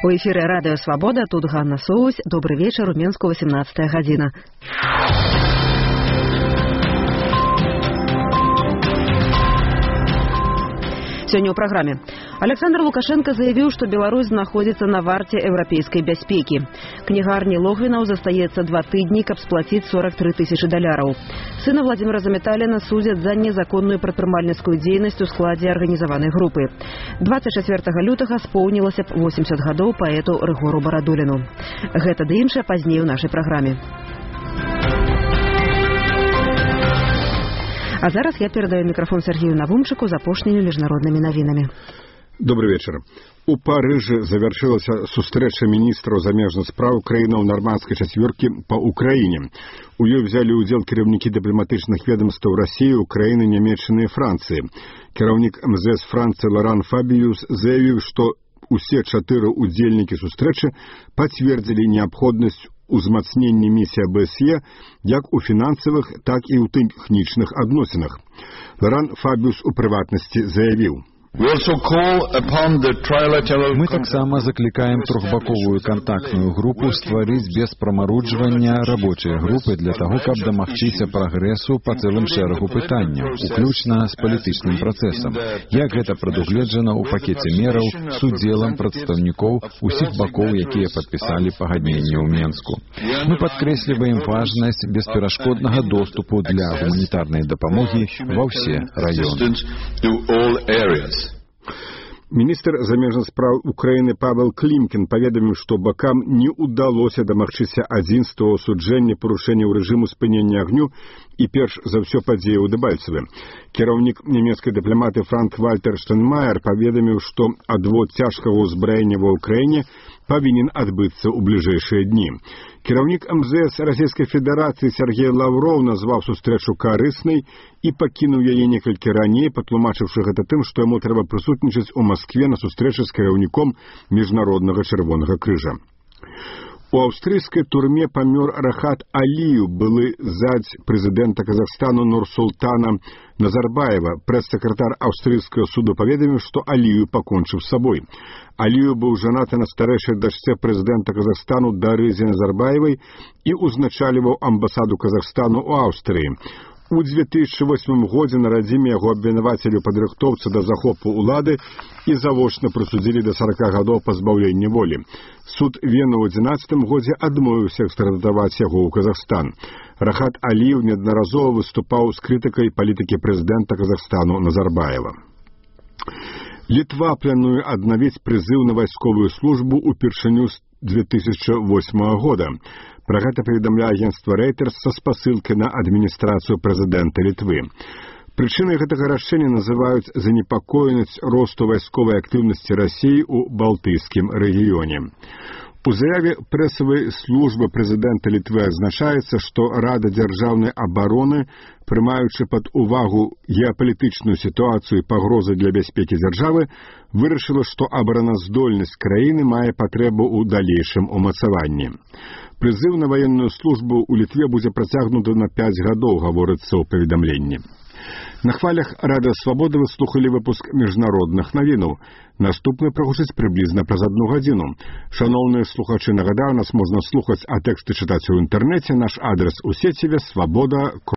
У эфіры радыё «Свабода», тут Ганна Соусь. Добрый вечер, у Менску 18 гадзіна. Сегодня у программе. Александр Лукашенко заявил, что Беларусь находится на варте европейской бяспеки. Книгарни Логвинов застаецца 2 тыдні, каб сплатить 43 тысячи долларов. Сына Владимира Заметалина судят за незаконную прадпрымальніцкую дзейнасць у складзе арганізаванай групы. 24 лютага споўнілася 80 гадоў паэту Рыгору Барадуліну. Гэта ды іншае пазней у нашай праграме. А зараз я передаю микрофон Сергею Навумчику з апошнімі міжнароднымі навінамі. Добрый вечер. У Парыжы завяршылася сустрэча міністраў замежных спраў краінаў нармандскай чацвёркі па Украіне. У ёй взялі ўдзел кіраўнікі дыпламатычных ведомстваў Расіі, Украіны, Нямецчыны і Францыі. Кіраўнік МЗС Францыі Лоран Фабіюс заявіў, што усе 4 удзельнікі сустрэчы пацвердзілі неабходнасць узмацнення місіі АБСЕ як у фінансавых, так і ў тэхнічных адносінах. Лоран Фабіюс у прыватнасці заявіў: Мы таксама заклікаем трохбаковую кантактную групу стварыць без прамаруджвання рабочыя групы для таго, каб дамагчыся прагрэсу па цэлым шэрагу пытанняў, уключна з палітычным працэсам, як гэта прадугледжана ў пакеце мераў з удзелам прадстаўнікоў усіх бакоў, якія падпісалі пагадненне ў Менску. Мы падкрэсліваем важнасць бесперашкоднага доступу для гуманітарнай дапамогі ва ўсе раёны. Міністр замежных спраў Украіны Павел Клімкін паведаміў, што бакам не ўдалося дамагчыся адзінства ў асуджэнні парушэнняў рэжыму спынення агню і перш за ўсё падзеі ў Дэбальцеве. Кіраўнік нямецкай дыпламаты Франк-Вальтер Штайнмаер паведаміў, што адвод цяжкага ўзбраення ва ўкраіне павінен адбыцца ў бліжэйшыя дні. Кіраўнік МЗС Расійскай Федэрацыі Сергей Лавров назваў сустрэчу карыснай і пакінуў яе некалькі раней, патлумачыўшы гэта тым, што яму трэба прысутнічаць у Маскве на сустрэчы з кіраўніком Міжнароднага чырвонага крыжа. У аўстрыйскай турме памёр Рахат Аліев, былы зять прэзідэнта Казахстану Нурсултана Назарбаева. Прэс-сакратар аўстрыйскага суду паведаміў, што Аліев пакончыў з сабой. Аліев быў жанаты на старэйшай дачцэ прэзідэнта Казахстану Дарызе Назарбаевай і ўзначальваў амбасаду Казахстану ў Аўстрыі. У 2008 годзе на радзіме яго абвінавацілі ў падрыхтоўцы да захопу ўлады і завочна прысудзілі да 40 гадоў пазбаўлення волі. Суд Вены ў 2011 годзе адмовіўся экстрадытаваць яго ў Казахстан. Рахат Аліев неаднаразова выступаў з крытыкай палітыкі прэзідэнта Казахстану Назарбаева. Літва плануе аднавіць прызыў на вайсковую службу ўпершыню з 2008 года. Пра гэта паведамляе агенцтва Reuters са спасылкай на адміністрацыю прэзідэнта Літвы. Прычынай гэтага рашэння называюць занепакоенасць росту вайсковай актыўнасці Расіі ў Балтыйскім рэгіёне. У заяве прэсавай службы прэзідэнта Літвы адзначаецца, што Рада дзяржаўнай абароны, прымаючы пад увагу геапалітычную сітуацыю і пагрозы для бяспекі дзяржавы, вырашыла, што абараназдольнасць краіны мае патрэбу ў далейшым умацаванні. Прызыў на ваенную службу ў Літве будзе працягнуты на 5 гадоў, гаворыцца ў паведамленні. На хвалях Радыё Свабода вы слухалі выпуск міжнародных навінаў. Наступны прагучыць прыблізна праз 1 гадзіну. Шаноўныя слухачы, нагадаю, нас можна слухаць, а тэксты чытаць у інтэрнэце. Наш адрес у сеціве свабода.